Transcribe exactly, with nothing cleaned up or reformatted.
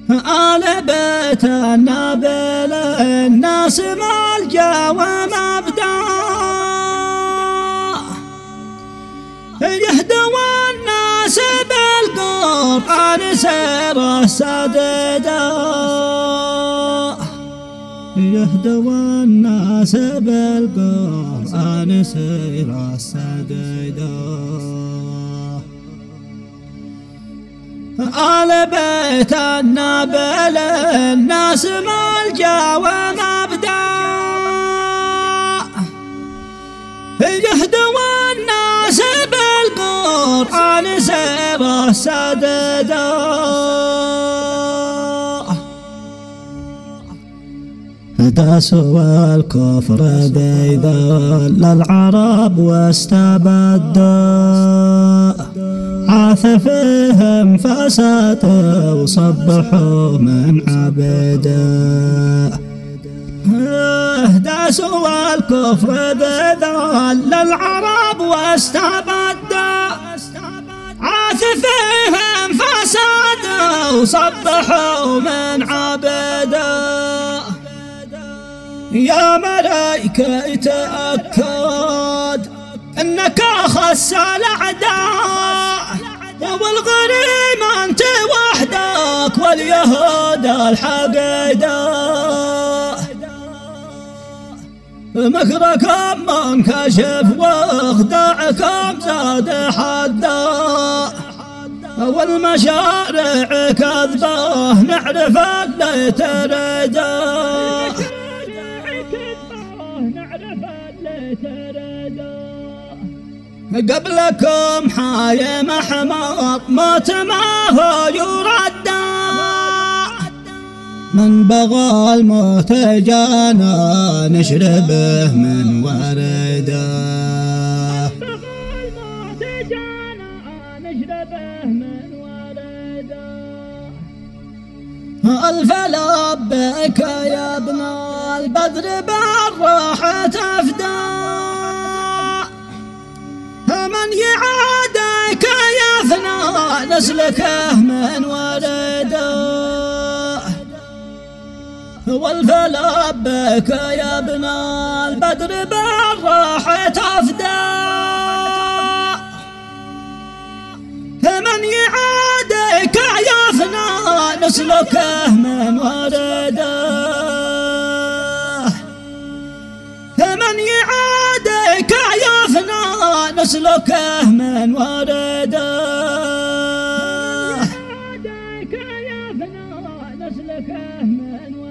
آل بيت النبي للناس ملجأ ومبدأ، يهدوا الناس بالقرآن سير السديدة، يهدوا الناس بالقرآن سير السديدة. آل بيت النبي للناس ملجأ ومبدأ، يهدوا الناس بالقرآن سير السديدة. داسوا الكفر بيذل العرب واستبدوا، عاث فيهم فساد وصبحوا من عبده. داسوا الكفر بذل العرب واستبدوا، عاث فيهم فساد وصبحوا من عبده. يا ملايكة تأكد إنك أخس الأعداء، والغريم أنت وحدك واليهود الحقيدة. مكركم منكشف واخداعكم زاد حدا، والمشارع كذبه نعرف اللي تريده. قبلكم حايم حمار موت ما هو يرد، من بغى الموت جانا نشربه من ورده. ألف لبيك يا ابن البدر بالراحة تفدى، من يعاديك يفنى نسلكه من ورده. والف لبيك يا ابن البدر بالراحة تفدى، من يعاديك يفنى نسلكه من ورده. من يعاديك يفنى نسلكه من ورده. من يعاديك يفنى نسلكه من ورده.